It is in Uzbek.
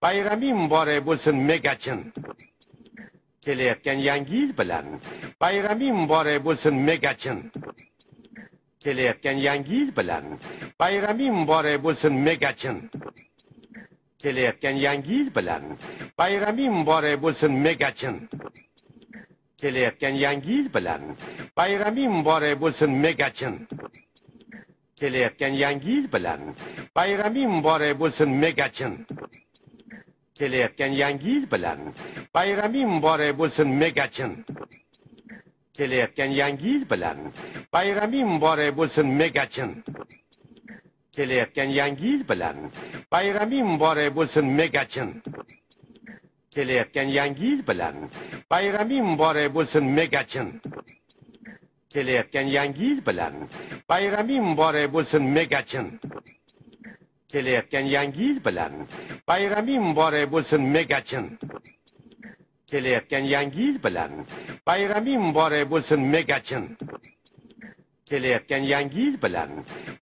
Bayrami muborak bo'lsin Megachin. Kelayotgan yangi yil bilan bayrami muborak bo'lsin Megachin. Kelayotgan yangi yil bilan bayrami muborak bo'lsin Megachin. Kelayotgan yangi yil bilan bayrami muborak bo'lsin Megachin. Kelayotgan yangi yil bilan bayrami muborak bo'lsin Megachin. Kelayotgan yangi yil bilan bayrami muborak bo'lsin Megachin. Kelayotgan yangi yil bilan bayrami muborak bo'lsin Megachin. Kelayotgan yangi yil bilan bayrami muborak bo'lsin Megachin. Kelayotgan yangi yil bilan bayrami muborak bo'lsin Megachin. Kelayotgan yangi yil bilan bayrami muborak bo'lsin Megachin. Kelayotgan yangi yil bilan bayrami muborak bo'lsin Megachin. Kelayotgan yangi yil bilan bayrami muborak bo'lsin Megachin. Kelayotgan yangi yil bilan bayrami muborak bo'lsin Megachin. Kelayotgan yangi yil bilan